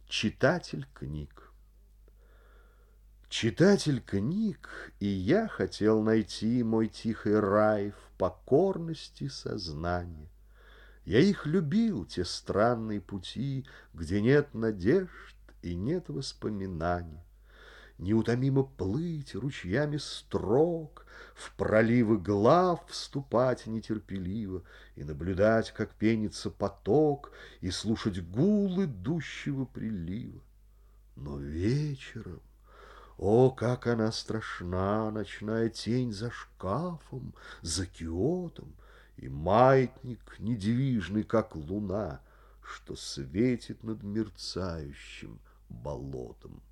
Читатель книг. Читатель книг, и я хотел найти мой тихий рай в покорности сознания. Я их любил, те странные пути, где нет надежд и нет воспоминаний. Неутомимо плыть ручьями строк, в проливы глав вступать нетерпеливо и наблюдать, как пенится поток, и слушать гул идущего прилива. Но вечером, о, как она страшна, ночная тень за шкафом, за киотом, и маятник недвижный, как луна, что светит над мерцающим болотом.